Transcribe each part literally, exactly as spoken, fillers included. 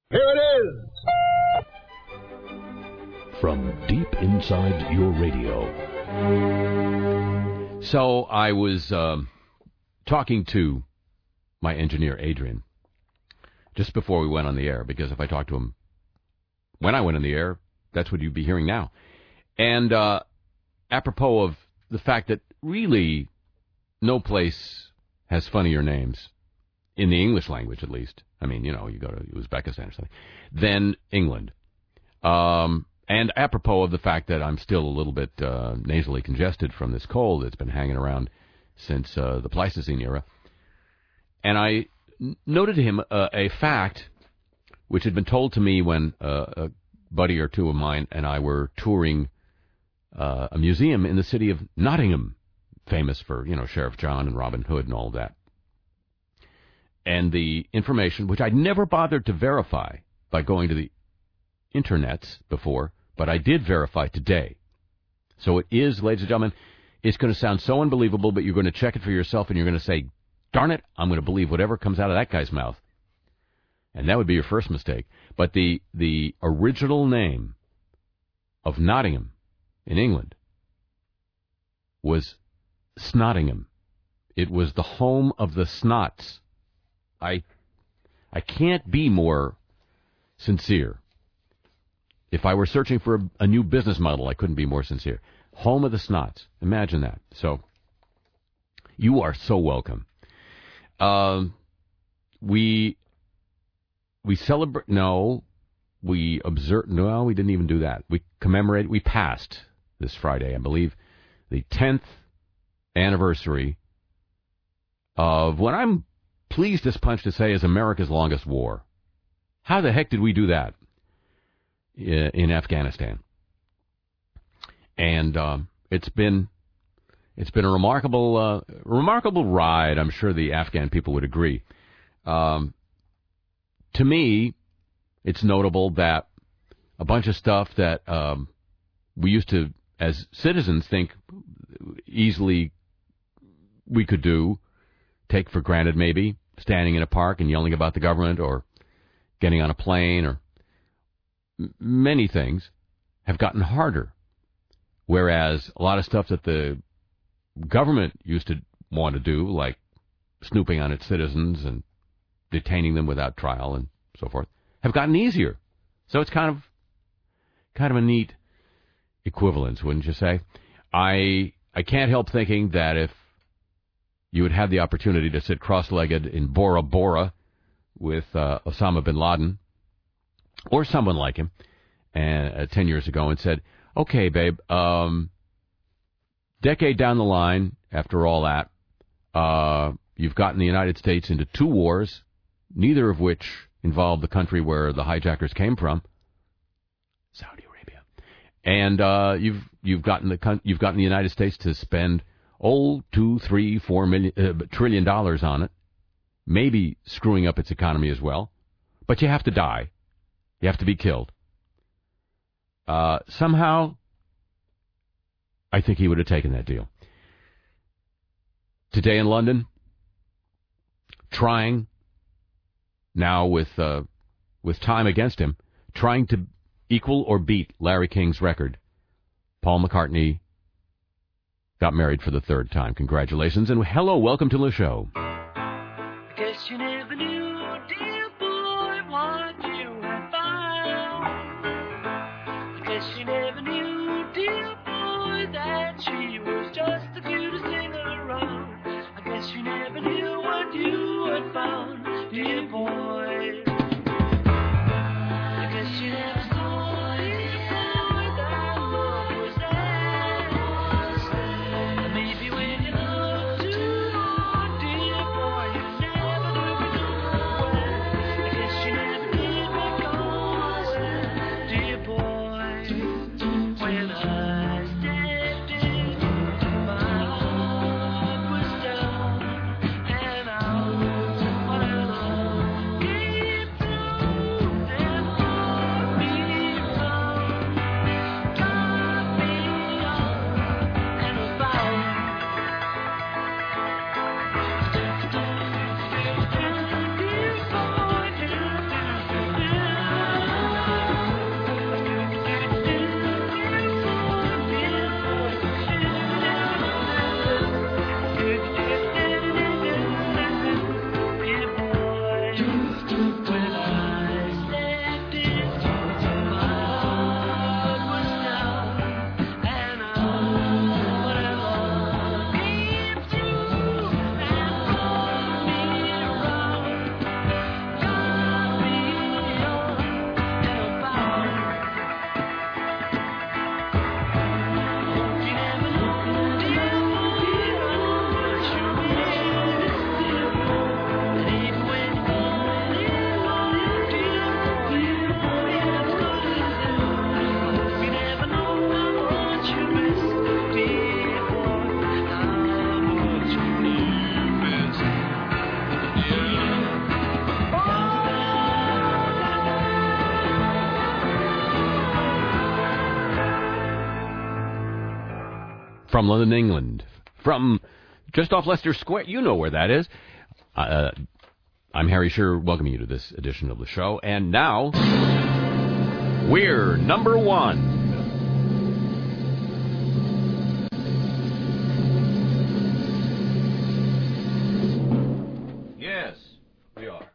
Here it is! From deep inside your radio. So I was um, talking to my engineer, Adrian, just before we went on the air, because if I talked to him when I went on the air, that's what you'd be hearing now. And uh, apropos of the fact that really no place has funnier names, in the English language at least. I mean, you know, you go to Uzbekistan or something, than England. Um, and apropos of the fact that I'm still a little bit uh, nasally congested from this cold that's been hanging around since uh, the Pleistocene era. And I n- noted to him uh, a fact which had been told to me when uh, a buddy or two of mine and I were touring uh, a museum in the city of Nottingham, famous for, you know, Sheriff John and Robin Hood and all of that. And the information, which I'd never bothered to verify by going to the internets before, but I did verify today. So it is, ladies and gentlemen, it's going to sound so unbelievable, but you're going to check it for yourself and you're going to say, darn it, I'm going to believe whatever comes out of that guy's mouth. And that would be your first mistake. But the the original name of Nottingham in England was Snottingham. It was the home of the Snots. I I can't be more sincere. If I were searching for a, a new business model, I couldn't be more sincere. Home of the Snots. Imagine that. So, you are so welcome. Um, we we celebrate. No, we observe. No, we didn't even do that. We commemorate. We passed this Friday, I believe, the tenth anniversary of what I'm pleased as punch to say is America's longest war. How the heck did we do that in Afghanistan? And um, it's been it's been a remarkable uh, remarkable ride. I'm sure the Afghan people would agree. Um, to me, it's notable that a bunch of stuff that um, we used to, as citizens, think easily we could do, take for granted maybe, standing in a park and yelling about the government or getting on a plane or m- many things have gotten harder. Whereas a lot of stuff that the government used to want to do, like snooping on its citizens and detaining them without trial and so forth, have gotten easier. So it's kind of kind of a neat equivalence, wouldn't you say? I I can't help thinking that if you would have the opportunity to sit cross-legged in Bora Bora with uh, Osama bin Laden or someone like him and, uh, ten years ago and said, okay, babe, um, decade down the line, after all that, uh, you've gotten the United States into two wars, neither of which involved the country where the hijackers came from, Saudi Arabia. And uh, you've you've gotten the you've gotten the United States to spend oh two, three, four million uh, trillion dollars on it, maybe screwing up its economy as well. But you have to die, you have to be killed. Uh, somehow, I think he would have taken that deal. Today in London, trying now with uh, with time against him, trying to equal or beat Larry King's record. Paul McCartney got married for the third time. Congratulations, and hello, welcome to the show. I guess you never knew, dear boy, what you had found. I guess you never knew, dear boy, that she was just the cutest thing around. I guess you never knew what you had found, dear boy. I guess you never saw, dear boy, that love was there. And maybe when you love too hard, dear boy, you never knew where. I guess you never did make all where, dear boy. When I stepped in, my heart was down and out. What a love gave from London, England, from just off Leicester Square. You know where that is. Uh, I'm Harry Shearer, welcoming you to this edition of the show. And now, we're number one. Yes, we are.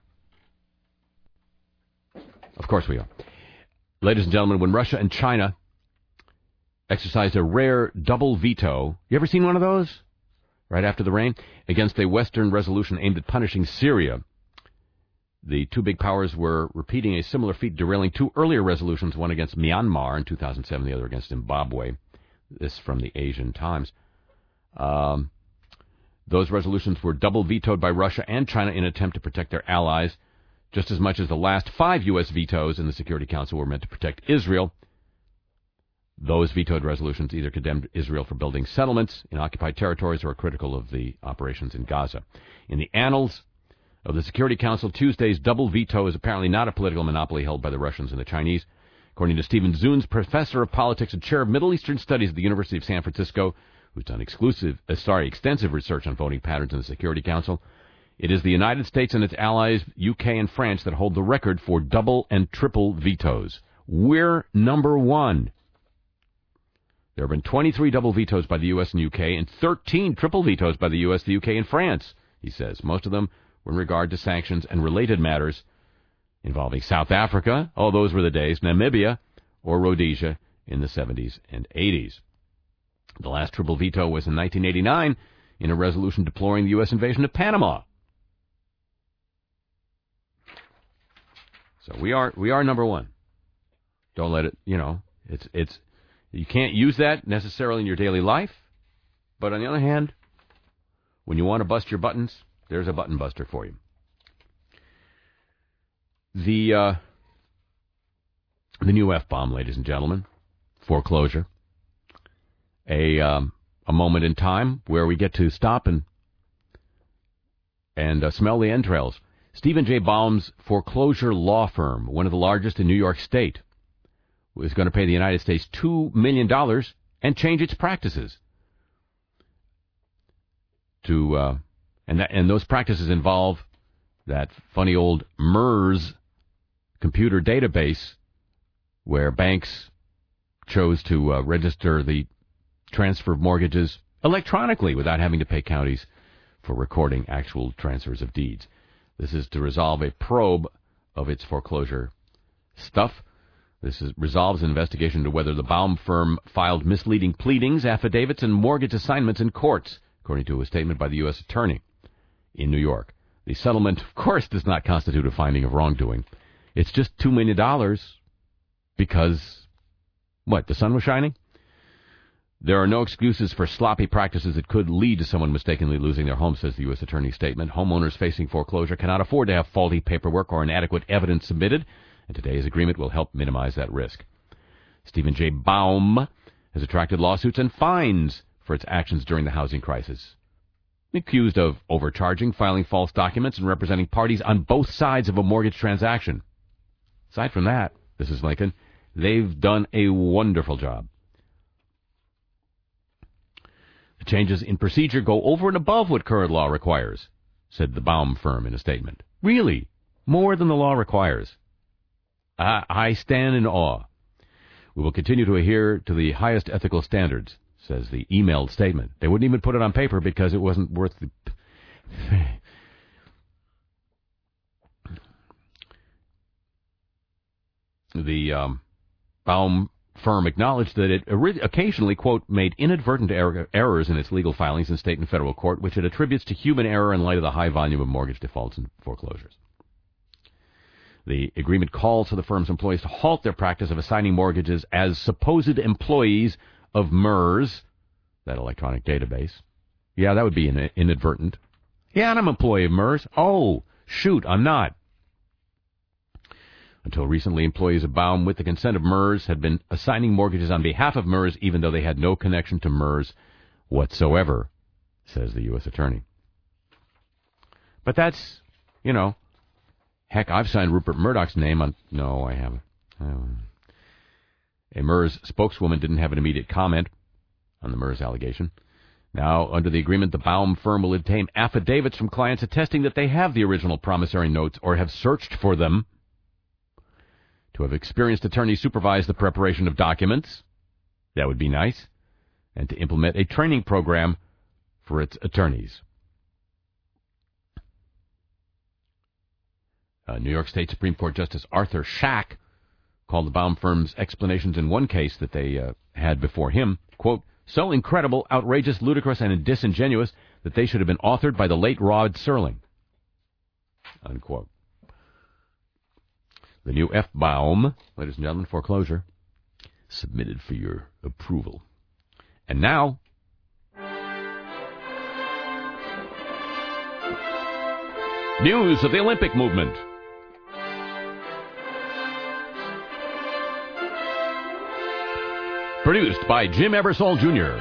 Of course we are. Ladies and gentlemen, when Russia and China exercised a rare double veto, you ever seen one of those? Right after the rain, against a Western resolution aimed at punishing Syria. The two big powers were repeating a similar feat, derailing two earlier resolutions, one against Myanmar in two thousand seven, the other against Zimbabwe. This from the Asian Times. Um, those resolutions were double vetoed by Russia and China in an attempt to protect their allies, just as much as the last five U S vetoes in the Security Council were meant to protect Israel. Those vetoed resolutions either condemned Israel for building settlements in occupied territories or are critical of the operations in Gaza. In the annals of the Security Council, Tuesday's double veto is apparently not a political monopoly held by the Russians and the Chinese. According to Stephen Zunes, professor of politics and chair of Middle Eastern Studies at the University of San Francisco, who's done exclusive, uh, sorry, extensive research on voting patterns in the Security Council, it is the United States and its allies, U K and France, that hold the record for double and triple vetoes. We're number one. There have been twenty-three double vetoes by the U S and U K and thirteen triple vetoes by the U S, the U K, and France, he says. Most of them were in regard to sanctions and related matters involving South Africa, oh, those were the days, Namibia, or Rhodesia in the seventies and eighties. The last triple veto was in nineteen eighty-nine in a resolution deploring the U S invasion of Panama. So we are we are number one. Don't let it, you know, it's it's you can't use that necessarily in your daily life, but on the other hand, when you want to bust your buttons, there's a button buster for you. The uh, the new F-bomb, ladies and gentlemen, foreclosure, a um, a moment in time where we get to stop and and uh, smell the entrails. Stephen J. Baum's foreclosure law firm, one of the largest in New York State, is going to pay the United States two million dollars and change its practices. To uh, and that, and those practices involve that funny old MERS computer database where banks chose to uh, register the transfer of mortgages electronically without having to pay counties for recording actual transfers of deeds. This is to resolve a probe of its foreclosure stuff. This is, resolves an investigation into whether the Baum firm filed misleading pleadings, affidavits, and mortgage assignments in courts, according to a statement by the U S attorney in New York. The settlement, of course, does not constitute a finding of wrongdoing. It's just two million dollars because, what, the sun was shining? There are no excuses for sloppy practices that could lead to someone mistakenly losing their home, says the U S attorney's statement. Homeowners facing foreclosure cannot afford to have faulty paperwork or inadequate evidence submitted, and today's agreement will help minimize that risk. Stephen J. Baum has attracted lawsuits and fines for its actions during the housing crisis. Accused of overcharging, filing false documents, and representing parties on both sides of a mortgage transaction. Aside from that, this is Lincoln, they've done a wonderful job. The changes in procedure go over and above what current law requires, said the Baum firm in a statement. Really? More than the law requires. I, I stand in awe. We will continue to adhere to the highest ethical standards, says the emailed statement. They wouldn't even put it on paper because it wasn't worth the... the um, Baum firm acknowledged that it occasionally, quote, made inadvertent er- errors in its legal filings in state and federal court, which it attributes to human error in light of the high volume of mortgage defaults and foreclosures. The agreement calls for the firm's employees to halt their practice of assigning mortgages as supposed employees of MERS, that electronic database. Yeah, that would be in- inadvertent. Yeah, I'm an employee of MERS. Oh, shoot, I'm not. Until recently, employees of Baum, with the consent of MERS, had been assigning mortgages on behalf of MERS, even though they had no connection to MERS whatsoever, says the U S attorney. But that's, you know, heck, I've signed Rupert Murdoch's name on... No, I haven't. I haven't. A MERS spokeswoman didn't have an immediate comment on the MERS allegation. Now, under the agreement, the Baum firm will obtain affidavits from clients attesting that they have the original promissory notes or have searched for them, to have experienced attorneys supervise the preparation of documents. That would be nice. And to implement a training program for its attorneys. Uh, New York State Supreme Court Justice Arthur Schack called the Baum firm's explanations in one case that they uh, had before him, quote, so incredible, outrageous, ludicrous, and disingenuous that they should have been authored by the late Rod Serling, unquote. The new F. Baum, ladies and gentlemen, foreclosure, submitted for your approval. And now, news of the Olympic movement. Produced by Jim Ebersol, Junior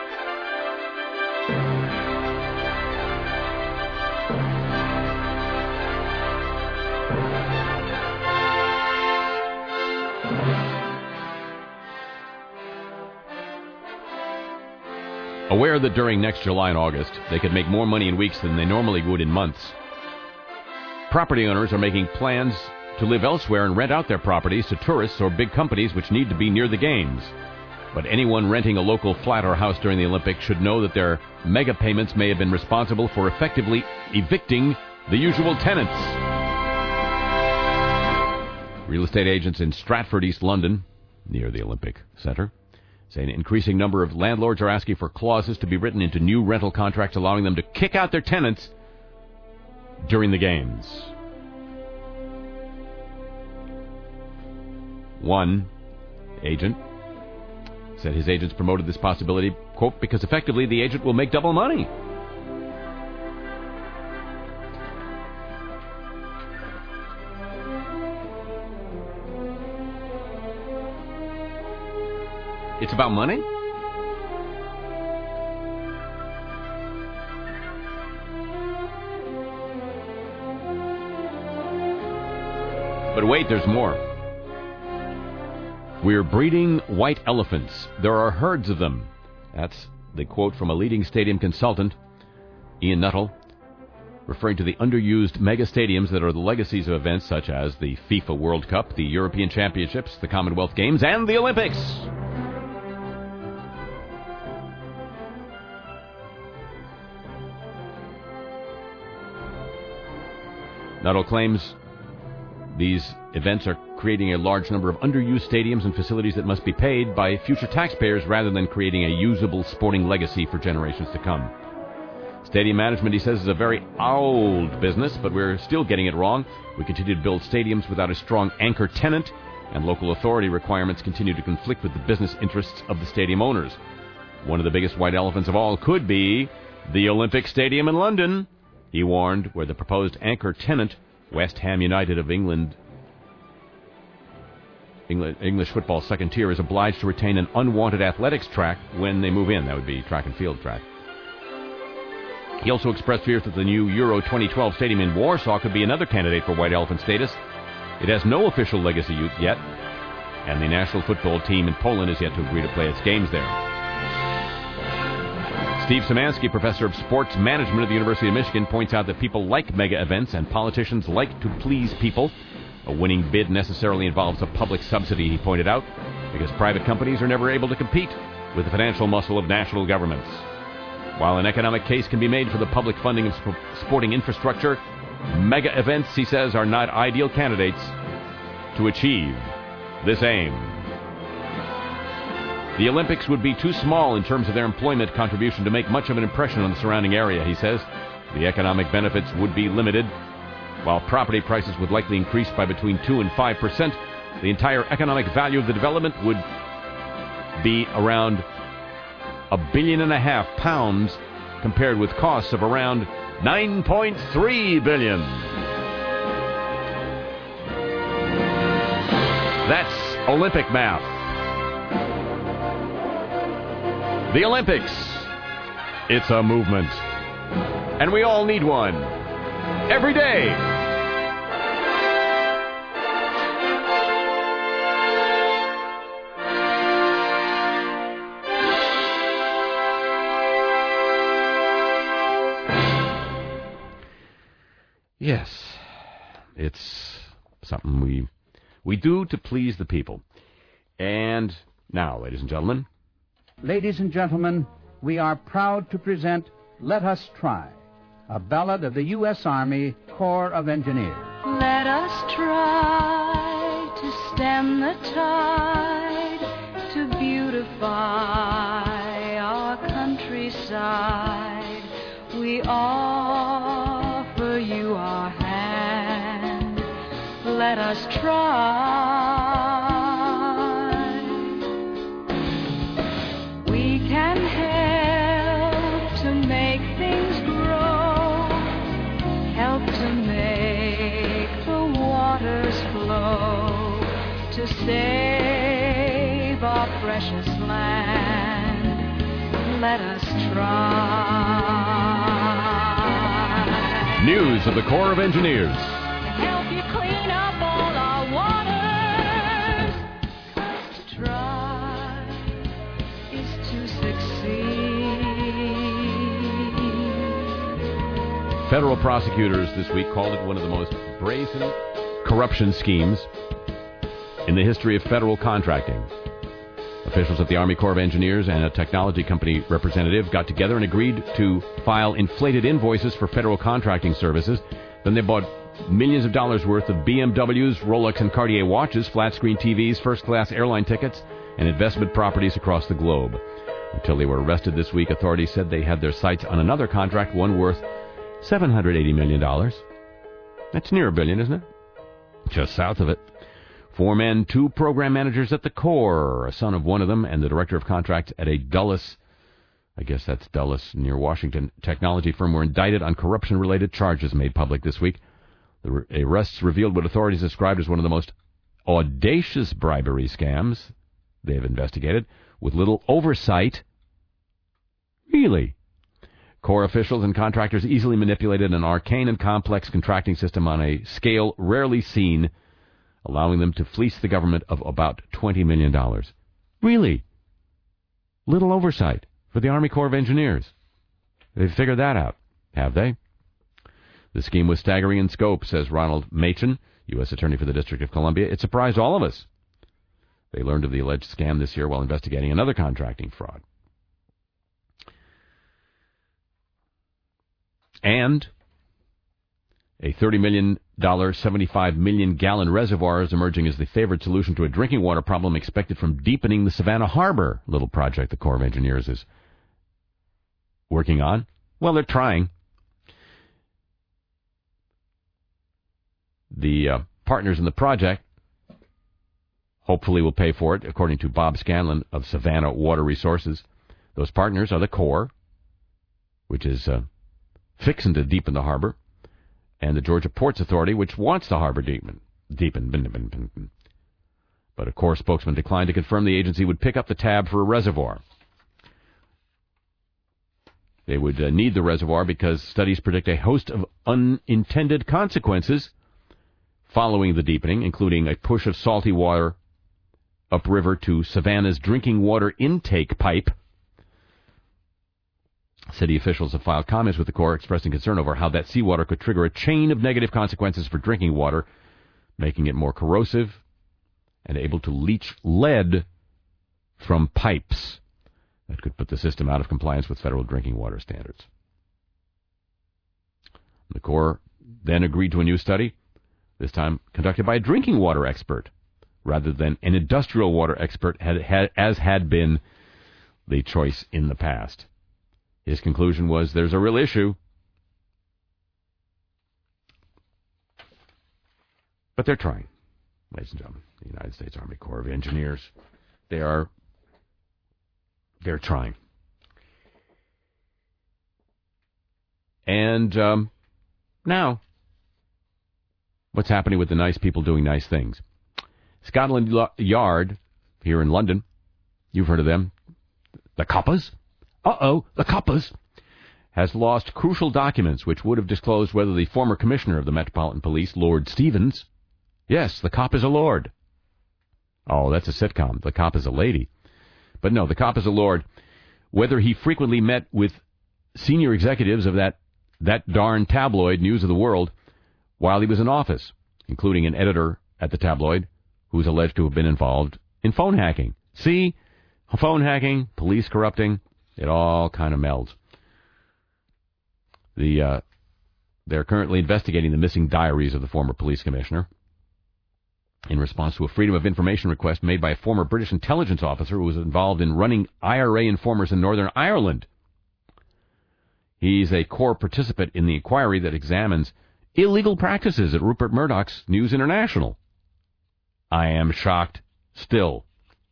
Aware that during next July and August, they could make more money in weeks than they normally would in months, property owners are making plans to live elsewhere and rent out their properties to tourists or big companies which need to be near the games. But anyone renting a local flat or house during the Olympics should know that their mega payments may have been responsible for effectively evicting the usual tenants. Real estate agents in Stratford, East London, near the Olympic Center, say an increasing number of landlords are asking for clauses to be written into new rental contracts allowing them to kick out their tenants during the games. One agent said his agents promoted this possibility, quote, because effectively the agent will make double money. It's about money? But wait, there's more. We're breeding white elephants. There are herds of them. That's the quote from a leading stadium consultant, Ian Nuttall, referring to the underused mega stadiums that are the legacies of events such as the FIFA World Cup, the European Championships, the Commonwealth Games, and the Olympics. Nuttall claims these events are creating a large number of underused stadiums and facilities that must be paid by future taxpayers rather than creating a usable sporting legacy for generations to come. Stadium management, he says, is a very old business, but we're still getting it wrong. We continue to build stadiums without a strong anchor tenant, and local authority requirements continue to conflict with the business interests of the stadium owners. One of the biggest white elephants of all could be the Olympic Stadium in London, he warned, where the proposed anchor tenant, West Ham United of England, England, English football's second tier, is obliged to retain an unwanted athletics track when they move in. That would be track and field track. He also expressed fears that the new Euro twenty twelve stadium in Warsaw could be another candidate for white elephant status. It has no official legacy yet, and the national football team in Poland is yet to agree to play its games there. Steve Szymanski, professor of sports management at the University of Michigan, points out that people like mega events and politicians like to please people. A winning bid necessarily involves a public subsidy, he pointed out, because private companies are never able to compete with the financial muscle of national governments. While an economic case can be made for the public funding of sp- sporting infrastructure, mega events, he says, are not ideal candidates to achieve this aim. The Olympics would be too small in terms of their employment contribution to make much of an impression on the surrounding area, he says. The economic benefits would be limited. While property prices would likely increase by between two and five percent, the entire economic value of the development would be around a billion and a half pounds compared with costs of around nine point three billion. That's Olympic math. The Olympics. It's a movement. And we all need one. Every day. Yes, it's something we we do to please the people. And now, ladies and gentlemen. Ladies and gentlemen, we are proud to present Let Us Try, a ballad of the U S Army Corps of Engineers. Let us try to stem the tide, to beautify our countryside. We offer you our hand. Let us try. We can help to make things grow, help to make the waters flow, to save our precious land. Let us try. News of the Corps of Engineers. Help you clean up all our waters. 'Cause to try is to succeed. Federal prosecutors this week called it one of the most brazen corruption schemes in the history of federal contracting. Officials at the Army Corps of Engineers and a technology company representative got together and agreed to file inflated invoices for federal contracting services. Then they bought millions of dollars worth of B M Ws, Rolex and Cartier watches, flat-screen T Vs, first-class airline tickets, and investment properties across the globe. Until they were arrested this week, authorities said they had their sights on another contract, one worth seven hundred eighty million dollars. That's near a billion, isn't it? Just south of it. Four men, two program managers at the Corps, a son of one of them, and the director of contracts at a Dulles, I guess that's Dulles near Washington, technology firm, were indicted on corruption-related charges made public this week. The arrests revealed what authorities described as one of the most audacious bribery scams they have investigated, with little oversight. Really? Corps officials and contractors easily manipulated an arcane and complex contracting system on a scale rarely seen, allowing them to fleece the government of about twenty million dollars. Really? Little oversight for the Army Corps of Engineers. They've figured that out, have they? The scheme was staggering in scope, says Ronald Machen, U S Attorney for the District of Columbia. It surprised all of us. They learned of the alleged scam this year while investigating another contracting fraud. And a thirty million dollars, seventy-five million gallon reservoir is emerging as the favored solution to a drinking water problem expected from deepening the Savannah Harbor, little project the Corps of Engineers is working on. Well, they're trying. The uh, partners in the project hopefully will pay for it, according to Bob Scanlon of Savannah Water Resources. Those partners are the Corps, which is uh, fixing to deepen the harbor, and the Georgia Ports Authority, which wants the harbor deepen. deepen. But a Corps spokesman declined to confirm the agency would pick up the tab for a reservoir. They would uh, need the reservoir because studies predict a host of unintended consequences following the deepening, including a push of salty water upriver to Savannah's drinking water intake pipe. City officials have filed comments with the Corps expressing concern over how that seawater could trigger a chain of negative consequences for drinking water, making it more corrosive and able to leach lead from pipes that could put the system out of compliance with federal drinking water standards. The Corps then agreed to a new study, this time conducted by a drinking water expert rather than an industrial water expert, had, had, as had been the choice in the past. His conclusion was there's a real issue, but they're trying. Ladies and gentlemen, the United States Army Corps of Engineers, they are, they're trying. And um, now, what's happening with the nice people doing nice things? Scotland Yard, here in London, you've heard of them, the coppers. Uh-oh, the coppers, has lost crucial documents which would have disclosed whether the former commissioner of the Metropolitan Police, Lord Stevens, yes, the cop is a lord. Oh, that's a sitcom. The cop is a lady. But no, the cop is a lord. Whether he frequently met with senior executives of that, that darn tabloid, News of the World, while he was in office, including an editor at the tabloid who is alleged to have been involved in phone hacking. See, phone hacking, police corrupting, it all kind of melds. The uh, they're currently investigating the missing diaries of the former police commissioner in response to a Freedom of Information request made by a former British intelligence officer who was involved in running I R A informers in Northern Ireland. He's a core participant in the inquiry that examines illegal practices at Rupert Murdoch's News International. I am shocked still.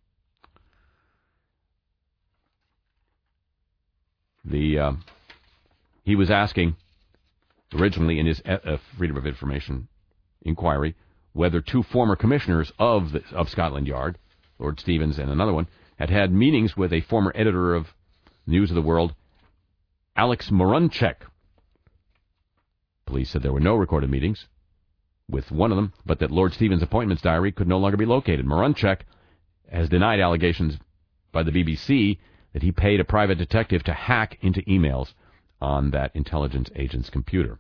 The uh, he was asking originally in his uh, Freedom of Information inquiry whether two former commissioners of the, of Scotland Yard, Lord Stevens and another one, had had meetings with a former editor of News of the World, Alex Morunchek. Police said there were no recorded meetings with one of them, but that Lord Stevens' appointments diary could no longer be located. Morunchek has denied allegations by the B B C that he paid a private detective to hack into emails on that intelligence agent's computer.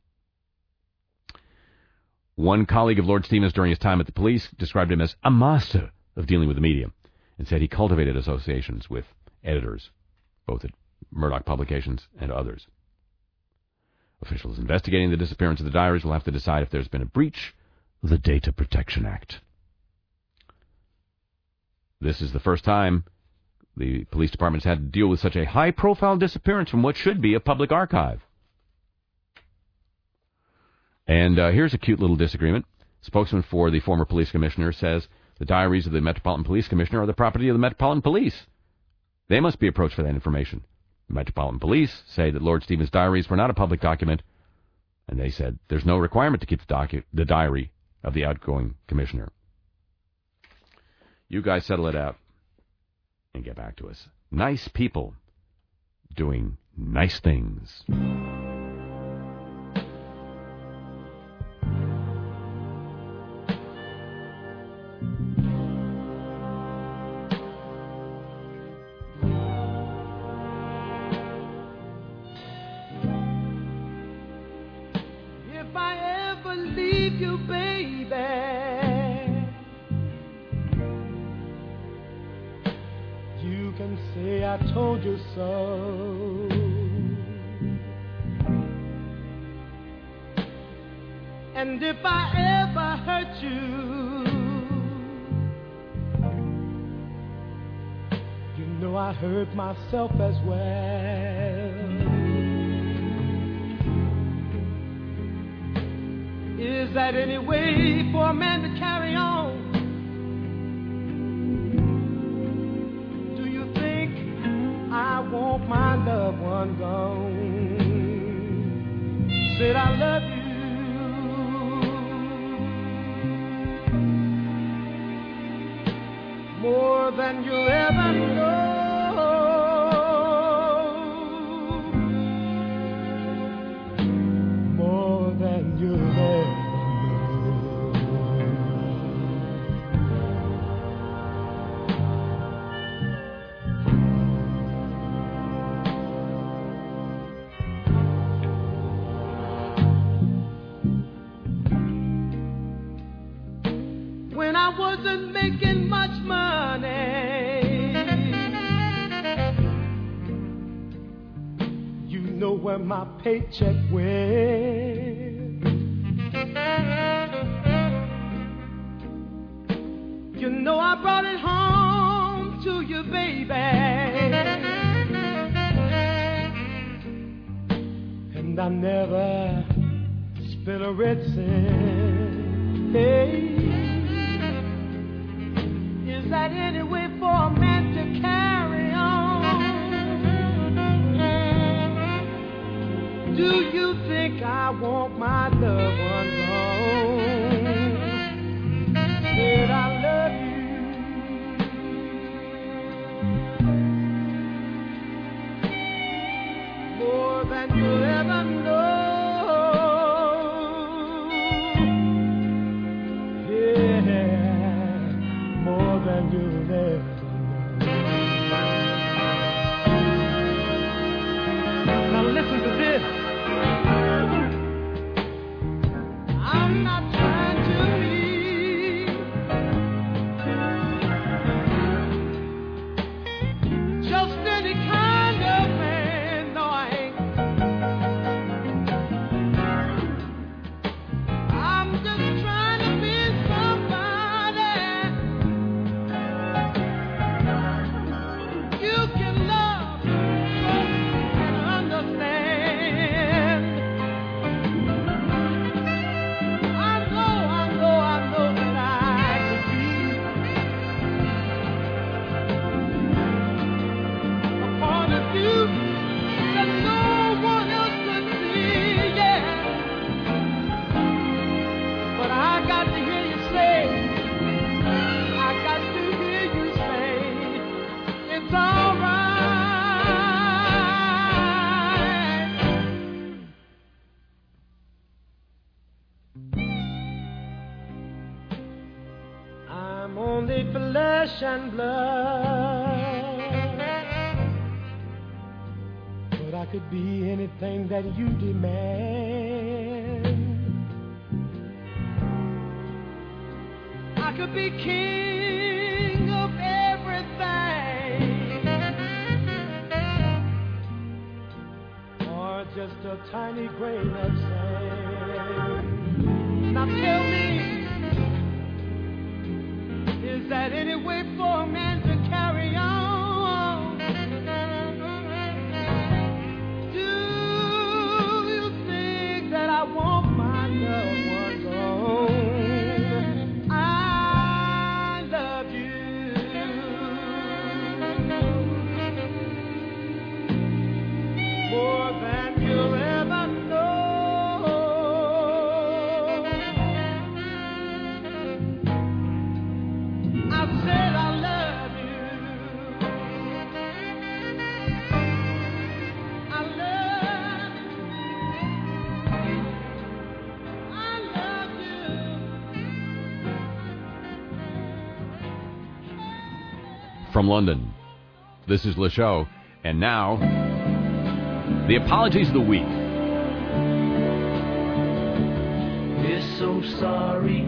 One colleague of Lord Stevens during his time at the police described him as a master of dealing with the media and said he cultivated associations with editors, both at Murdoch Publications and others. Officials investigating the disappearance of the diaries will have to decide if there's been a breach of the Data Protection Act. This is the first time the police department's had to deal with such a high-profile disappearance from what should be a public archive. And uh, here's a cute little disagreement. Spokesman for the former police commissioner says the diaries of the Metropolitan Police Commissioner are the property of the Metropolitan Police. They must be approached for that information. The Metropolitan Police say that Lord Stevens' diaries were not a public document, and they said there's no requirement to keep the, docu- the diary of the outgoing commissioner. You guys settle it out and get back to us. Nice people doing nice things. If I ever leave you, baby, you can say I told you so. And if I ever hurt you, you know I hurt myself as well. Is that any way for a man to carry on? Do you think I want my loved one gone? Said I love you more than you'll ever know. More than you'll ever know. When I wasn't making much money, you know where my paycheck went. You know I brought it home to you, baby, and I never spent a red cent. Hey. Is that any way for a man to carry on? Do you think I want my loved one gone? Said I love you more than you'll ever know. Than you'll ever know. Now listen to this. only flesh and blood. But I could be anything that you demand. I could be king of everything, or just a tiny grain of sand. Now tell me, is that any way for a man to carry on? Do you think that I want my loved ones home? I love you more than you'll ever know. I said I love you. I love you. I love you. From London, this is Le Show. And now, the apologies of the week. We're so sorry.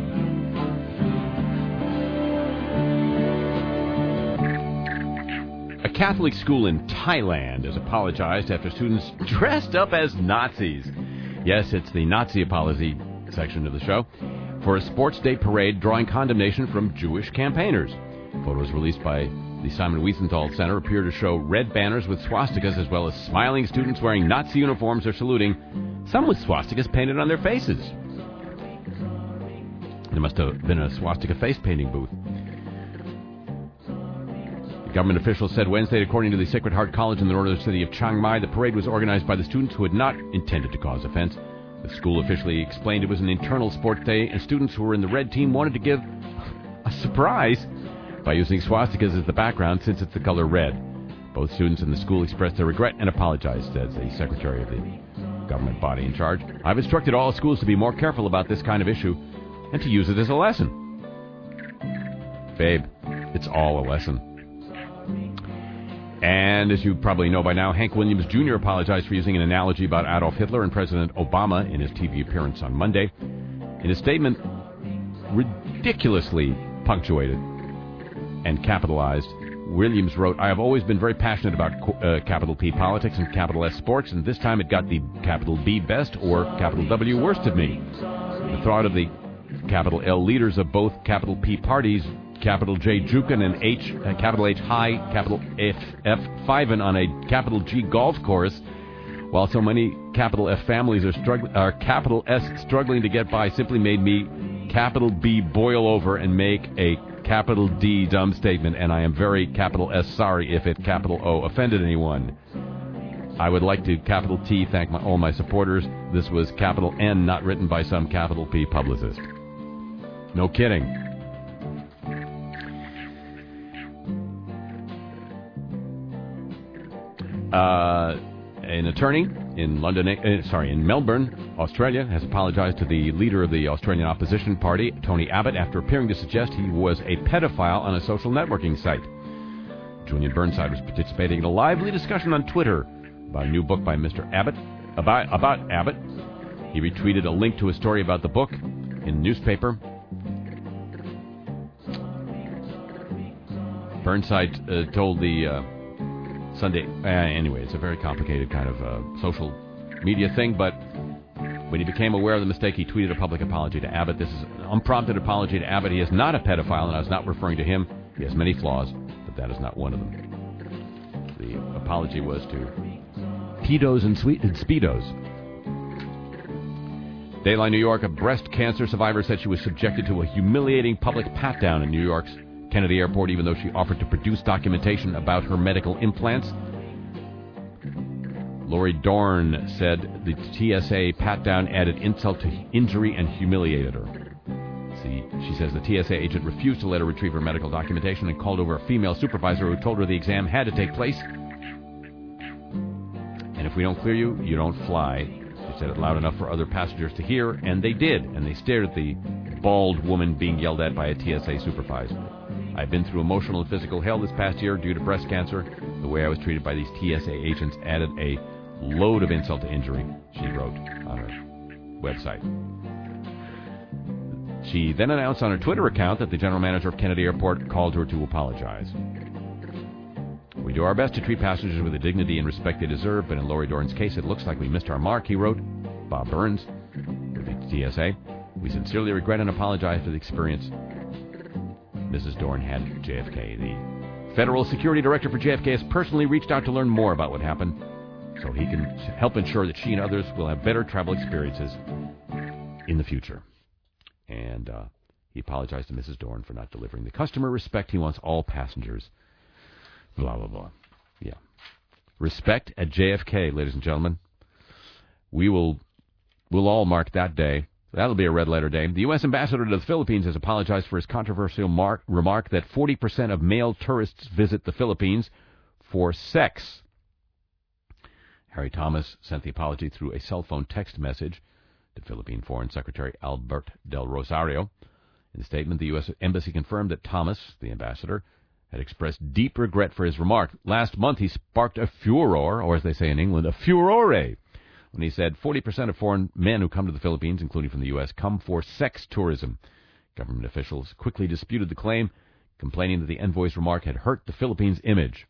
A Catholic school in Thailand has apologized after students dressed up as Nazis. Yes, it's the Nazi apology section of the show. For a sports day parade drawing condemnation from Jewish campaigners. Photos released by the Simon Wiesenthal Center appear to show red banners with swastikas as well as smiling students wearing Nazi uniforms or saluting, some with swastikas painted on their faces. There must have been a swastika face painting booth. The government officials said Wednesday, according to the Sacred Heart College in the northern city of Chiang Mai, the parade was organized by the students who had not intended to cause offense. The school officially explained it was an internal sports day, and students who were in the red team wanted to give a surprise by using swastikas as the background since it's the color red. Both students and the school expressed their regret and apologized, says the secretary of the government body in charge. I've instructed all schools to be more careful about this kind of issue and to use it as a lesson. Babe, it's all a lesson. And as you probably know by now, Hank Williams Junior apologized for using an analogy about Adolf Hitler and President Obama in his T V appearance on Monday. In a statement ridiculously punctuated and capitalized, Williams wrote, I have always been very passionate about uh, capital P politics and capital S sports, and this time it got the capital B best or capital W worst of me. The thought of the capital L leaders of both capital P parties, capital J Jukin and H, uh, capital H High, capital F, F Fiven on a capital G golf course, while so many capital F families are, struggling, are capital S struggling to get by, simply made me capital B boil over and make a capital D dumb statement, and I am very capital S sorry if it capital O offended anyone. I would like to capital T thank my, all my supporters. This was capital N, not written by some capital P publicist. No kidding. Uh, an attorney in London, uh, sorry, in Melbourne, Australia, has apologized to the leader of the Australian opposition party, Tony Abbott, after appearing to suggest he was a pedophile on a social networking site. Julian Burnside was participating in a lively discussion on Twitter about a new book by Mister Abbott. About, about Abbott. He retweeted a link to a story about the book in the newspaper. Burnside uh, told the uh, Sunday... Uh, anyway, it's a very complicated kind of uh, social media thing, but when he became aware of the mistake, he tweeted a public apology to Abbott. This is an unprompted apology to Abbott. He is not a pedophile, and I was not referring to him. He has many flaws, but that is not one of them. The apology was to pedos and, sweet, and speedos. Dayline, New York, a breast cancer survivor said she was subjected to a humiliating public pat-down in New York's Kennedy Airport, even though she offered to produce documentation about her medical implants. Lori Dorn said the T S A pat-down added insult to injury and humiliated her. See, she says the T S A agent refused to let her retrieve her medical documentation and called over a female supervisor who told her the exam had to take place. And if we don't clear you, you don't fly. said it loud enough for other passengers to hear, and they did, and they stared at the bald woman being yelled at by a T S A supervisor. I've been through emotional and physical hell this past year due to breast cancer. The way I was treated by these T S A agents added a load of insult to injury, she wrote on her website. She then announced on her Twitter account that the general manager of Kennedy Airport called her to apologize. We do our best to treat passengers with the dignity and respect they deserve, but in Lori Doran's case, it looks like we missed our mark, he wrote. Bob Burns, with the T S A. We sincerely regret and apologize for the experience Missus Doran had at J F K. The federal security director for J F K has personally reached out to learn more about what happened so he can help ensure that she and others will have better travel experiences in the future. And uh, he apologized to Missus Doran for not delivering the customer respect he wants all passengers. Blah, blah, blah. Yeah. Respect at J F K, ladies and gentlemen. We will we'll all mark that day. That'll be a red letter day. The U S ambassador to the Philippines has apologized for his controversial mark, remark that forty percent of male tourists visit the Philippines for sex. Harry Thomas sent the apology through a cell phone text message to Philippine Foreign Secretary Albert Del Rosario. In the statement, the U S Embassy confirmed that Thomas, the ambassador, had expressed deep regret for his remark. Last month, he sparked a furor, or as they say in England, a furore, when he said forty percent of foreign men who come to the Philippines, including from the U S, come for sex tourism. Government officials quickly disputed the claim, complaining that the envoy's remark had hurt the Philippines' image.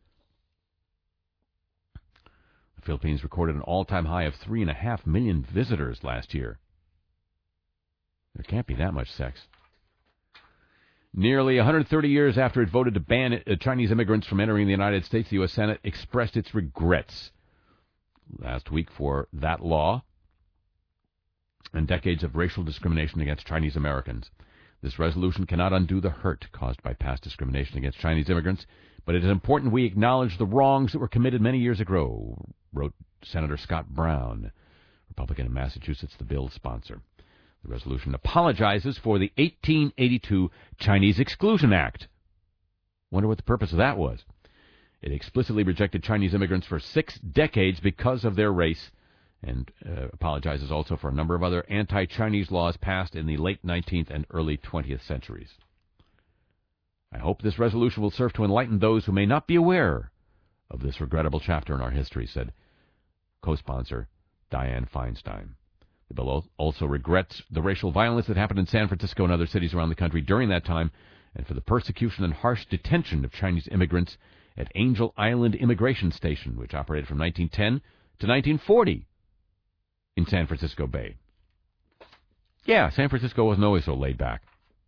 The Philippines recorded an all-time high of three and a half million visitors last year. There can't be that much sex. Nearly one hundred thirty years after it voted to ban Chinese immigrants from entering the United States, the U S Senate expressed its regrets last week for that law and decades of racial discrimination against Chinese Americans. This resolution cannot undo the hurt caused by past discrimination against Chinese immigrants, but it is important we acknowledge the wrongs that were committed many years ago, wrote Senator Scott Brown, Republican in Massachusetts, the bill's sponsor. The resolution apologizes for the eighteen eighty-two Chinese Exclusion Act. Wonder what the purpose of that was. It explicitly rejected Chinese immigrants for six decades because of their race, and uh, apologizes also for a number of other anti-Chinese laws passed in the late nineteenth and early twentieth centuries. I hope this resolution will serve to enlighten those who may not be aware of this regrettable chapter in our history, said co-sponsor Dianne Feinstein. The bill also regrets the racial violence that happened in San Francisco and other cities around the country during that time, and for the persecution and harsh detention of Chinese immigrants at Angel Island Immigration Station, which operated from nineteen ten to nineteen forty in San Francisco Bay. Yeah, San Francisco wasn't always so laid back.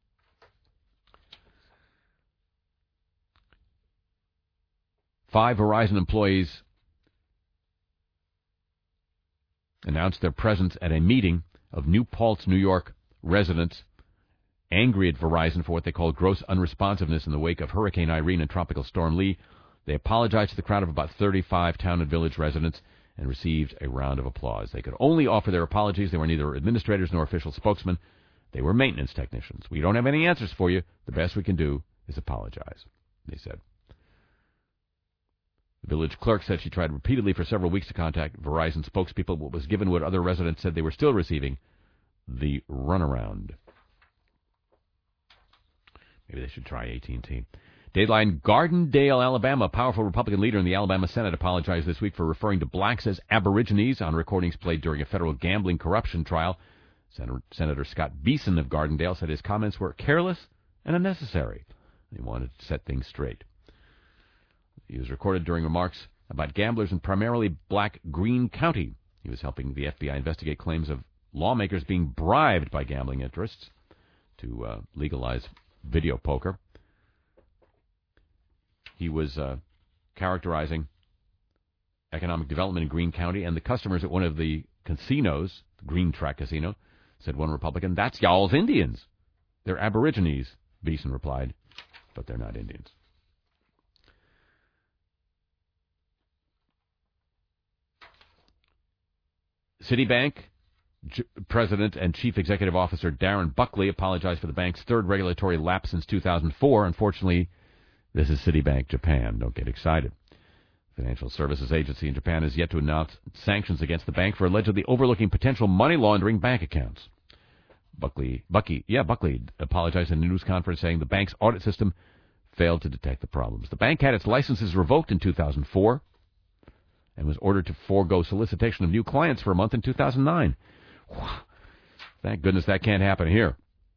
Five Verizon employees announced their presence at a meeting of New Paltz, New York residents angry at Verizon for what they call gross unresponsiveness in the wake of Hurricane Irene and Tropical Storm Lee. They apologized to the crowd of about thirty-five town and village residents and received a round of applause. They could only offer their apologies. They were neither administrators nor official spokesmen. They were maintenance technicians. We don't have any answers for you. The best we can do is apologize, they said. The village clerk said she tried repeatedly for several weeks to contact Verizon spokespeople, but was given what other residents said they were still receiving, the runaround. Maybe they should try A T and T. Dateline, Gardendale, Alabama. A powerful Republican leader in the Alabama Senate apologized this week for referring to blacks as aborigines on recordings played during a federal gambling corruption trial. Senator, Senator Scott Beeson of Gardendale said his comments were careless and unnecessary. He wanted to set things straight. He was recorded during remarks about gamblers in primarily black Greene County. He was helping the F B I investigate claims of lawmakers being bribed by gambling interests to uh, legalize video poker. He was uh, characterizing economic development in Greene County, and the customers at one of the casinos, the Green Track Casino, said one Republican, "That's y'all's Indians. They're aborigines," Beeson replied, "but they're not Indians." Citibank J- President and Chief Executive Officer Darren Buckley apologized for the bank's third regulatory lapse since two thousand four. Unfortunately, this is Citibank Japan. Don't get excited. Financial Services Agency in Japan has yet to announce sanctions against the bank for allegedly overlooking potential money laundering bank accounts. Buckley, Bucky, yeah, Buckley apologized in a news conference saying the bank's audit system failed to detect the problems. The bank had its licenses revoked in two thousand four and was ordered to forego solicitation of new clients for a month in two thousand nine. Thank goodness that can't happen here.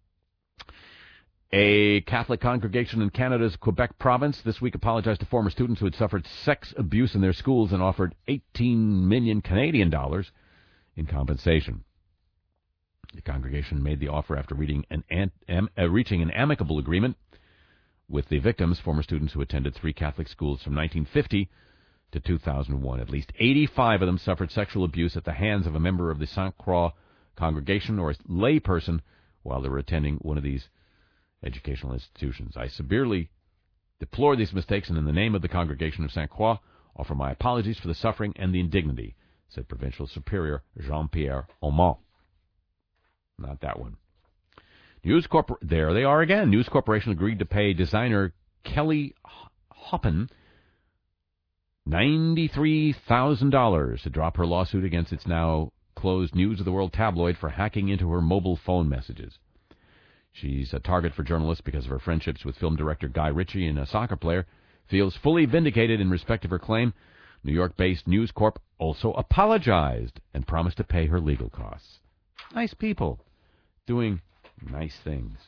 A Catholic congregation in Canada's Quebec province this week apologized to former students who had suffered sex abuse in their schools and offered eighteen million Canadian dollars in compensation. The congregation made the offer after reading an, am, uh, reaching an amicable agreement with the victims, former students who attended three Catholic schools from nineteen fifty to two thousand one. At least eighty-five of them suffered sexual abuse at the hands of a member of the Sainte Croix congregation or a lay person while they were attending one of these educational institutions. I severely deplore these mistakes and in the name of the congregation of Sainte Croix offer my apologies for the suffering and the indignity, said Provincial Superior Jean-Pierre Aumont. Not that one. News Corp. There they are again. News Corporation agreed to pay designer Kelly Hoppen ninety-three thousand dollars to drop her lawsuit against its now closed News of the World tabloid for hacking into her mobile phone messages. She's a target for journalists because of her friendships with film director Guy Ritchie and a soccer player. Feels fully vindicated in respect of her claim. New York-based News Corp also apologized and promised to pay her legal costs. Nice people doing nice things.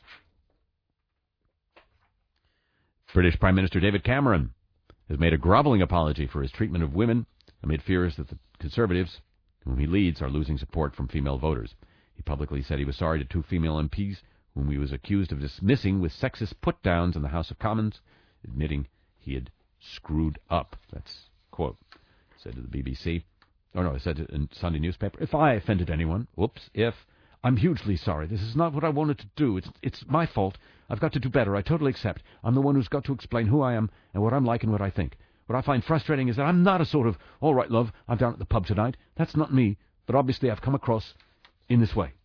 British Prime Minister David Cameron has made a groveling apology for his treatment of women amid fears that the Conservatives, whom he leads, are losing support from female voters. He publicly said he was sorry to two female M Ps whom he was accused of dismissing with sexist put-downs in the House of Commons, admitting he had screwed up. That's quote. Said to the B B C. Oh, no, I said it in Sunday newspaper. If I offended anyone, whoops, if, I'm hugely sorry. This is not what I wanted to do. It's it's my fault. I've got to do better. I totally accept. I'm the one who's got to explain who I am and what I'm like and what I think. What I find frustrating is that I'm not a sort of, all right, love, I'm down at the pub tonight. That's not me. But obviously I've come across in this way.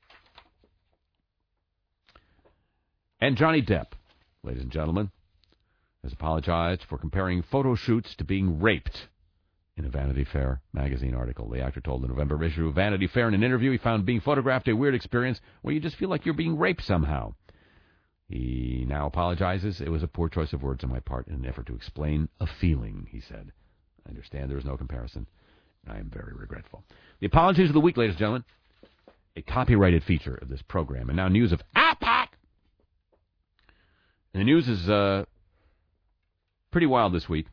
And Johnny Depp, ladies and gentlemen, has apologized for comparing photo shoots to being raped in a Vanity Fair magazine article. The actor told the November issue of Vanity Fair in an interview he found being photographed a weird experience where you just feel like you're being raped somehow. He now apologizes. It was a poor choice of words on my part in an effort to explain a feeling, he said. I understand there is no comparison. I am very regretful. The apologies of the week, ladies and gentlemen, a copyrighted feature of this program. And now news of APAC. And the news is uh, pretty wild this week.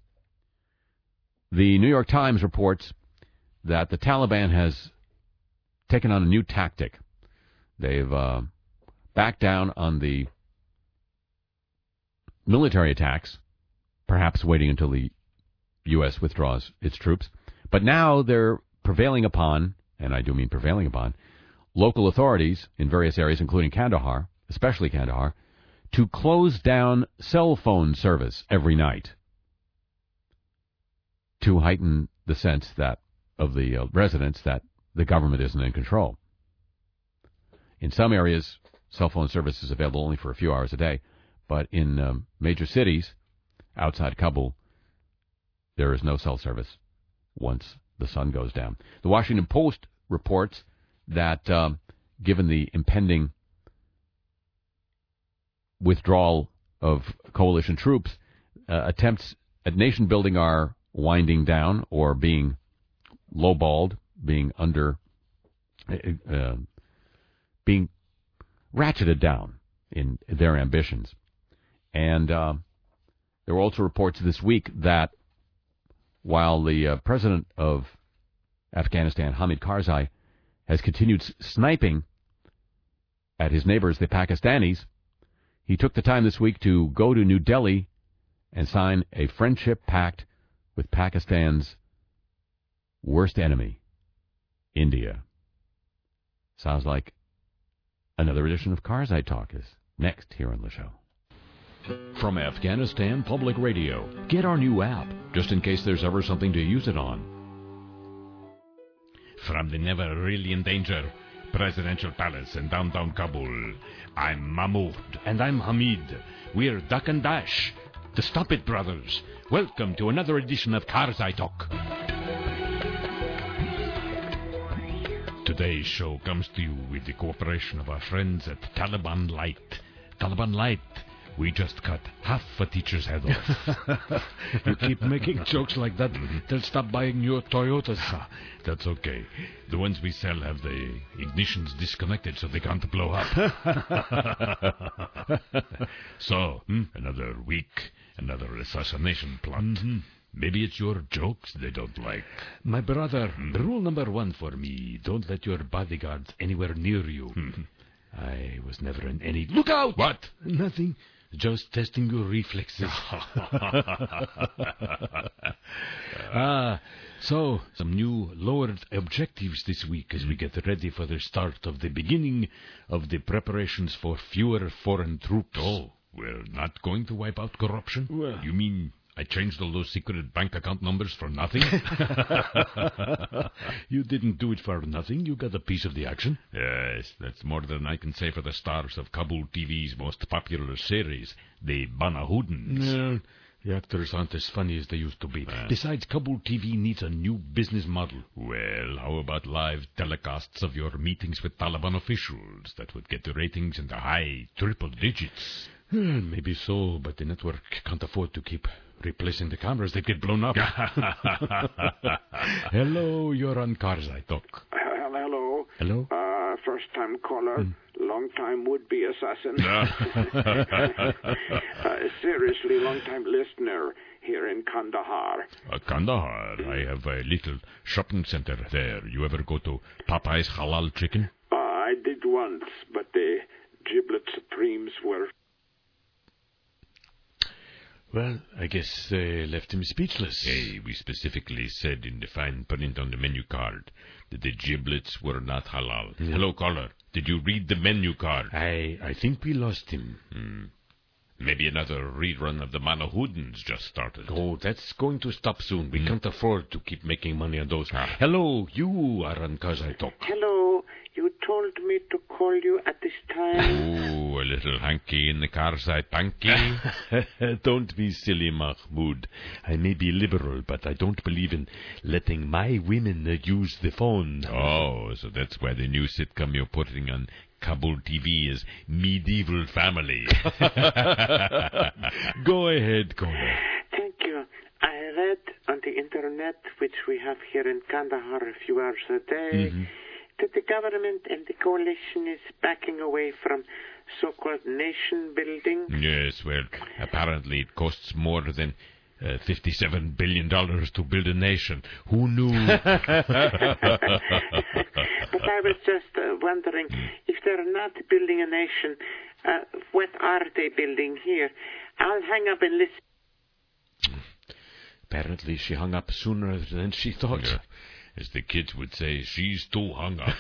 The New York Times reports that the Taliban has taken on a new tactic. They've uh, backed down on the military attacks, perhaps waiting until the U S withdraws its troops. But now they're prevailing upon, and I do mean prevailing upon, local authorities in various areas, including Kandahar, especially Kandahar, to close down cell phone service every night to heighten the sense that of the uh, residents that the government isn't in control. In some areas, cell phone service is available only for a few hours a day, but in um, major cities outside Kabul, there is no cell service once the sun goes down. The Washington Post reports that um, given the impending withdrawal of coalition troops, uh, attempts at nation building are winding down or being lowballed, being under, uh, being ratcheted down in their ambitions. And uh, there were also reports this week that while the uh, president of Afghanistan, Hamid Karzai, has continued s- sniping at his neighbors, the Pakistanis, he took the time this week to go to New Delhi and sign a friendship pact with Pakistan's worst enemy, India. Sounds like another edition of Karzai Talk is next here on the show. From Afghanistan Public Radio, get our new app, just in case there's ever something to use it on. From the never really in danger presidential palace in downtown Kabul, I'm Mahmoud. And I'm Hamid. We're Duck and Dash. The Stop It Brothers, Welcome to another edition of Cars I Talk. Today's show comes to you with the cooperation of our friends at Taliban Light. Taliban Light. We just cut half a teacher's head off. You keep making jokes like that, they'll stop buying your Toyotas. That's okay. The ones we sell have the ignitions disconnected so they can't blow up. So, hmm, another week, another assassination plot. Mm-hmm. Maybe it's your jokes they don't like. My brother, mm. rule number one for me, don't let your bodyguards anywhere near you. Mm. I was never in any... Look out! What? Nothing. Just testing your reflexes. Ah, so, some new lowered objectives this week as we get ready for the start of the beginning of the preparations for fewer foreign troops. Oh, we're not going to wipe out corruption? Well, you mean I changed all those secret bank account numbers for nothing? You didn't do it for nothing. You got a piece of the action. Yes, that's more than I can say for the stars of Kabul T V's most popular series, the Banahudans. No, the actors aren't as funny as they used to be. Uh, Besides, Kabul T V needs a new business model. Well, how about live telecasts of your meetings with Taliban officials? That would get the ratings in the high triple digits. Maybe so, but the network can't afford to keep replacing the cameras. They get blown up. Hello, you're on Cars I Talk. Uh, hello. Hello? Uh, first-time caller, mm. long-time would-be assassin. uh, seriously, long-time listener here in Kandahar. Uh, Kandahar? Mm. I have a little shopping center there. You ever go to Popeye's Halal Chicken? Uh, I did once, but the Giblet Supremes were... Well, I guess they left him speechless. Hey, we specifically said in the fine print on the menu card that the giblets were not halal. Mm. Hello, caller. Did you read the menu card? I I think we lost him. Hmm. Maybe another rerun of the Manahudans just started. Oh, that's going to stop soon. We mm. can't afford to keep making money on those. Ah. Hello, you are on Cars I Talk. Hello. You told me to call you at this time. Oh, a little hanky in the Cars I Tanky. Don't be silly, Mahmoud. I may be liberal, but I don't believe in letting my women uh, use the phone. Oh, so that's why the new sitcom you're putting on Kabul T V is Medieval Family. Go ahead, caller. Thank you. I read on the internet, which we have here in Kandahar a few hours a day, mm-hmm. that the government and the coalition is backing away from so-called nation building. Yes, well, apparently it costs more than uh, fifty-seven billion dollars to build a nation. Who knew? But I was just uh, wondering, if they're not building a nation, uh, what are they building here? I'll hang up and listen. Apparently she hung up sooner than she thought. Yeah. As the kids would say, she's too hung up.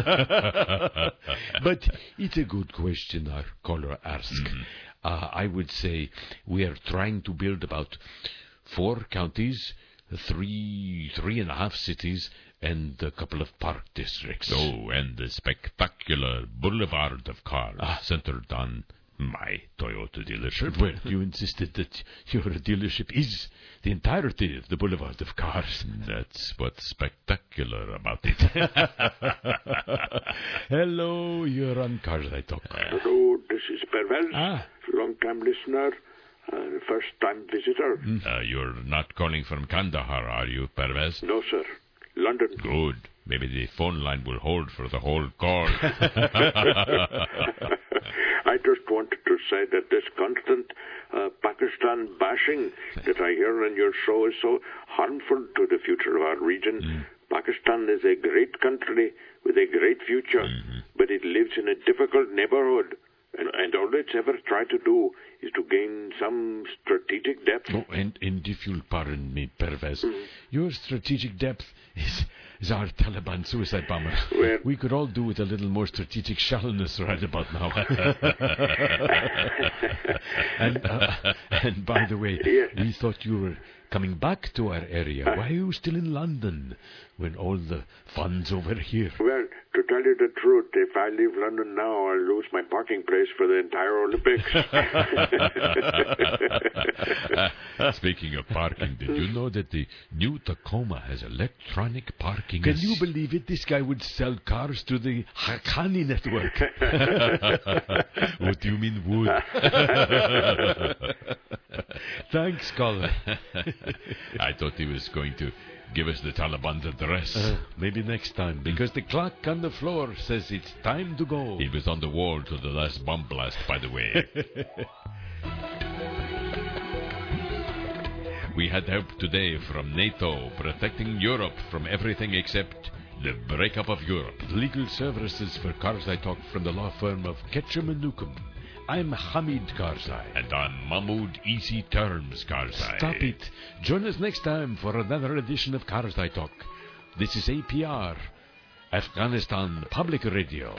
But it's a good question our caller asked. Mm-hmm. Uh, I would say we are trying to build about four counties, three, three and a half cities, and a couple of park districts. Oh, and the spectacular boulevard of cars ah. centered on my Toyota dealership. Well, you insisted that your dealership is the entirety of the boulevard of cars. That's what's spectacular about it. Hello, you're on Cars I Talk. Hello, this is Pervez, ah. long-time listener, uh, first-time visitor. Mm. Uh, you're not calling from Kandahar, are you, Pervez? No, sir. London. Good. Maybe the phone line will hold for the whole call. I just wanted to say that this constant uh, Pakistan bashing that I hear on your show is so harmful to the future of our region. Mm. Pakistan is a great country with a great future, mm-hmm. but it lives in a difficult neighborhood. And, and all it's ever tried to do is to gain some strategic depth. Oh, and, and if you'll pardon me, Pervez, mm-hmm. your strategic depth is, is our Taliban suicide bomber. Well, we could all do with a little more strategic shallowness right about now. and, uh, and by the way, yes. we thought you were coming back to our area. Why are you still in London when all the fun's over here? Well, to tell you the truth, if I leave London now, I'll lose my parking place for the entire Olympics. Speaking of parking, did you know that the new Tacoma has electronic parking? Can ass- you believe it? This guy would sell cars to the Haqqani network. What do you mean would? Thanks, Colin. I thought he was going to give us the Taliban's address. Uh, maybe next time, because the clock on the floor says it's time to go. He was on the wall to the last bomb blast, by the way. We had help today from NATO, protecting Europe from everything except the breakup of Europe. Legal services for Karzai Talk from the law firm of Ketchum and Newcomb. I'm Hamid Karzai. And I'm Mahmoud Easy Terms Karzai. Stop it. Join us next time for another edition of Karzai Talk. This is A P R, Afghanistan Public Radio.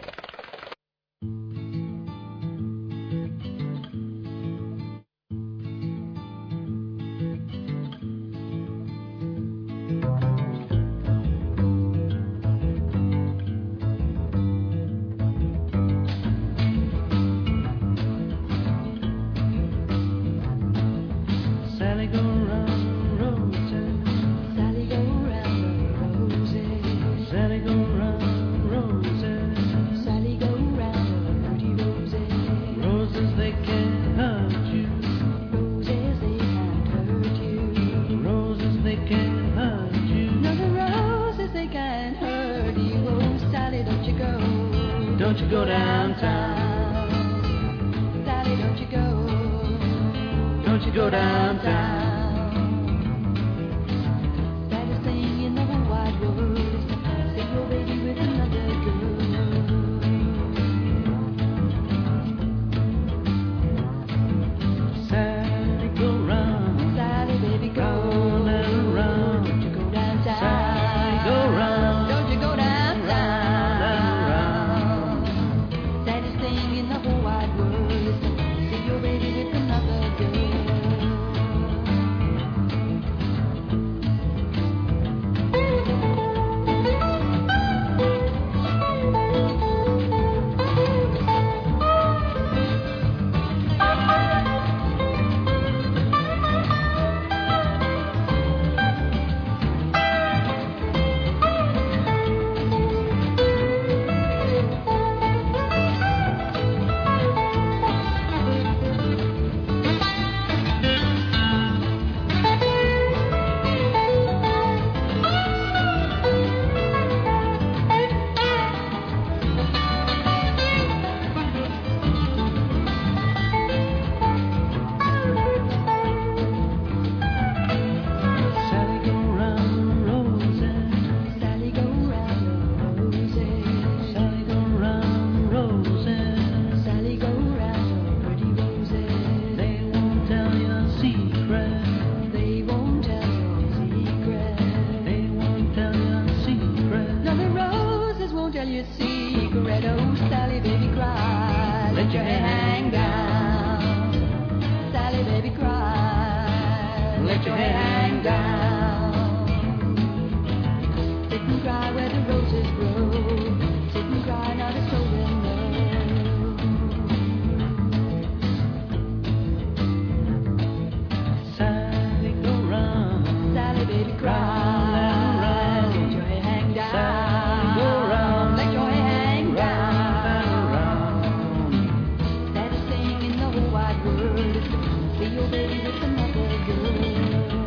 Sally go round the roses. Sally go round the roses. Sally go round the roses. Sally go round the pretty roses. Roses they can't hurt you. Roses they can't hurt you. Roses they can't hurt you. No, the roses they can't hurt you. Oh, Sally, don't you go. Don't you go downtown. Sally, don't you go. Don't you go downtown. Saddest thing in the whole wide world is to see your baby with another girl. Sally go round. Sally, baby, go. Round and round. Don't you go downtown. Sally go round. Don't you go downtown. Round and round. Saddest thing in the whole wide world is to see your baby with another girl. Sally go round the roses. Sally go round the roses. Sally go round the roses. Sally go round the pretty roses. They won't tell your secret. They won't tell your secret. They won't tell your secret. No, the roses won't tell your secret. Oh, Sally, baby, cry. Let your hair hang down. Sally, baby, cry. Let your hair hang down. Sit and cry where the roses grow. Sit and cry, not a soul will know. Sally go round. Sally, baby, cry. Round and round. Let your hair hang down. Sally go round. Let your hair hang Round and down. round. Saddest thing in the whole wide world is to see your baby with another girl.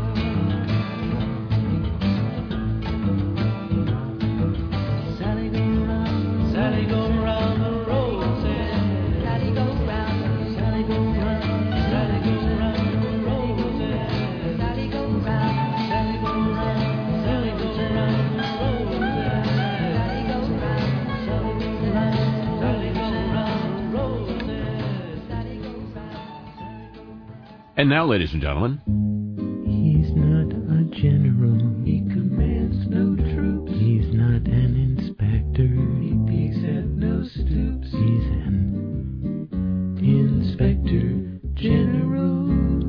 Sally go round. Sally go round the roses. Sally go round. Sally go round. Sally go round the roses. Sally go round. Sally go round. Sally go round the roses. Sally go round. Sally go round. Sally go round the roses. Sally go round. And now, ladies and gentlemen, He's not a general. He commands no troops. He's not an inspector. He peeks at no stoops. He's an inspector general.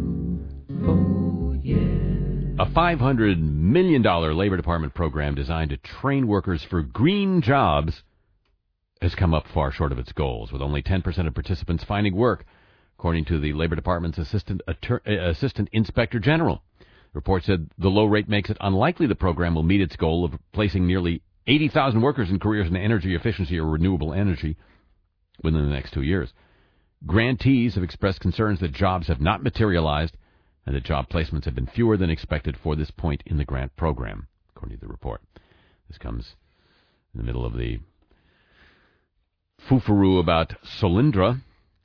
Oh yeah. a five hundred million dollars Labor Department program designed to train workers for green jobs has come up far short of its goals, with only ten percent of participants finding work according to the Labor Department's Assistant, Attor- Assistant Inspector General. The report said the low rate makes it unlikely the program will meet its goal of placing nearly eighty thousand workers in careers in energy efficiency or renewable energy within the next two years. Grantees have expressed concerns that jobs have not materialized and that job placements have been fewer than expected for this point in the grant program, according to the report. This comes in the middle of the foofaroo about Solyndra,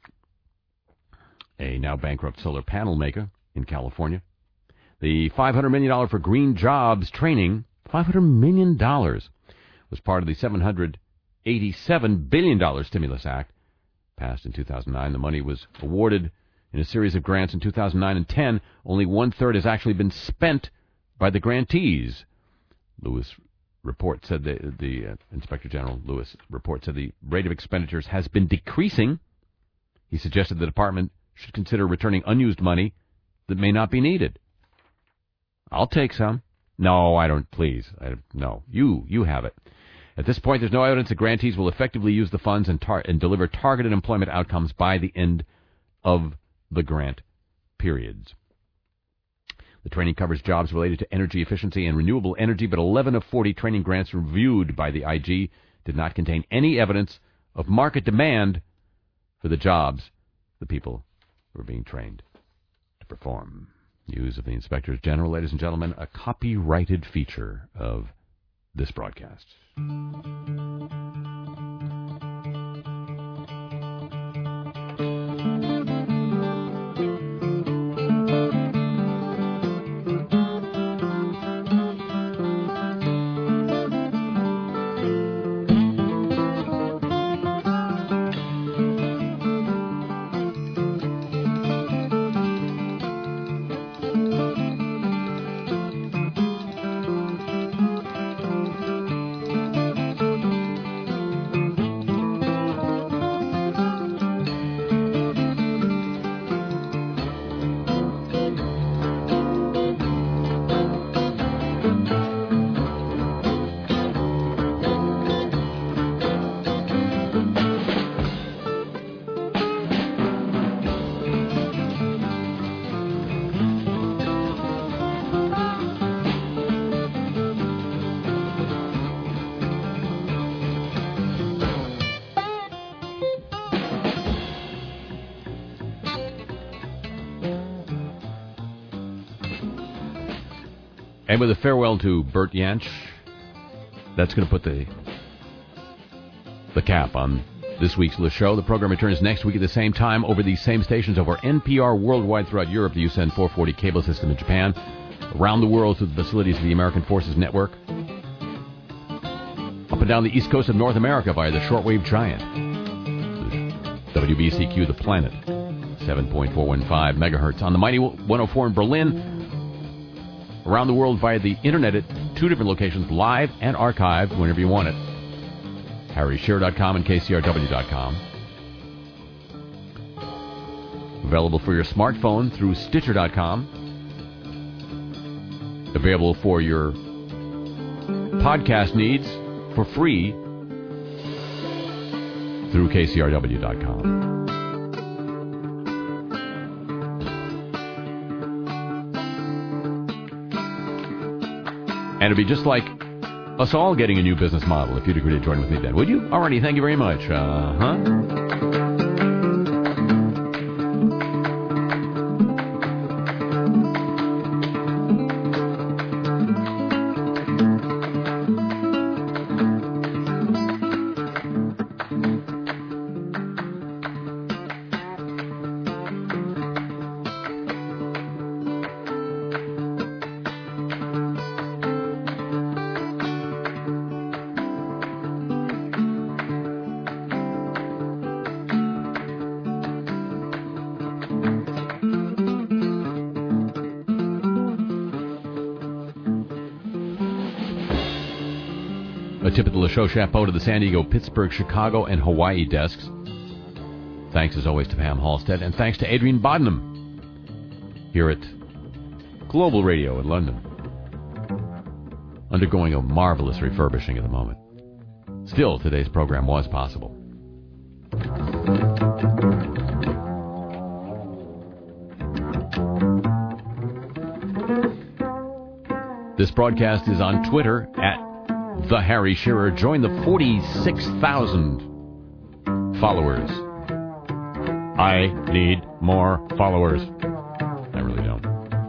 a now bankrupt solar panel maker in California. The five hundred million dollars for green jobs training, five hundred million dollars, was part of the seven hundred eighty-seven billion dollars Stimulus Act, passed in two thousand nine. The money was awarded in a series of grants in two thousand nine and ten. Only one-third has actually been spent by the grantees. Lewis report said the, the uh, Inspector General Lewis report said the rate of expenditures has been decreasing. He suggested the department should consider returning unused money that may not be needed. I'll take some. No, I don't, please. I, no, you you have it. At this point, there's no evidence that grantees will effectively use the funds and, tar- and deliver targeted employment outcomes by the end of the grant periods. The training covers jobs related to energy efficiency and renewable energy, but eleven of forty training grants reviewed by the I G did not contain any evidence of market demand for the jobs the people who are being trained to perform. News of the Inspectors General, ladies and gentlemen, a copyrighted feature of this broadcast. And with a farewell to Bert Jansch, that's going to put the the cap on this week's show. The program returns next week at the same time over these same stations over N P R worldwide throughout Europe, the U S N four forty cable system in Japan, around the world through the facilities of the American Forces Network, up and down the east coast of North America via the shortwave giant, W B C Q The Planet, seven point four one five megahertz, on the mighty one oh four in Berlin, around the world via the internet at two different locations, live and archived whenever you want it. Harry Shearer dot com and K C R W dot com. Available for your smartphone through Stitcher dot com. Available for your podcast needs for free through K C R W dot com. And it'd be just like us all getting a new business model if you'd agree to join with me then. Would you? Alrighty, thank you very much. Uh-huh. A tip of the LeShow chapeau to the San Diego, Pittsburgh, Chicago, and Hawaii desks. Thanks, as always, to Pam Halstead, and thanks to Adrian Bodnam here at Global Radio in London, undergoing a marvelous refurbishing at the moment. Still, today's program was possible. This broadcast is on Twitter at The Harry Shearer. Join the forty-six thousand followers. I need more followers. I really don't.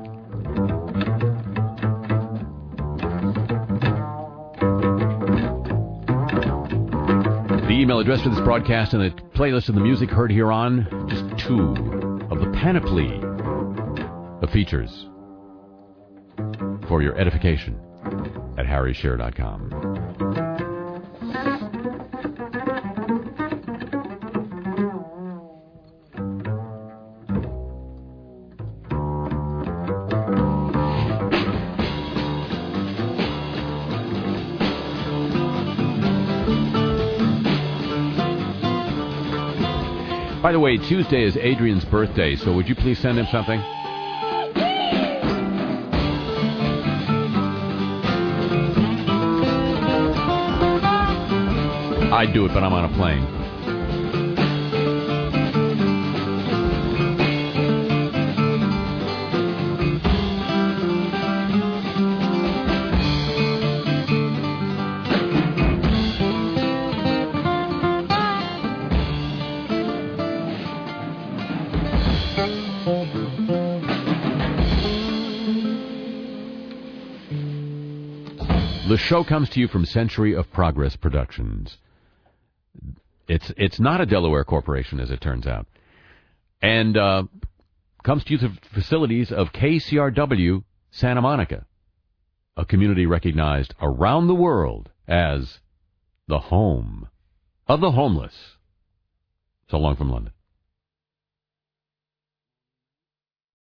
The email address for this broadcast and the playlist of the music heard here on, just two of the panoply of features for your edification at harry shearer dot com. By the way, Tuesday is Adrian's birthday, so would you please send him something? I'd do it, but I'm on a plane. The show comes to you from Century of Progress Productions. It's it's not a Delaware corporation, as it turns out. And uh, comes to you through the facilities of K C R W Santa Monica, a community recognized around the world as the home of the homeless. So long from London.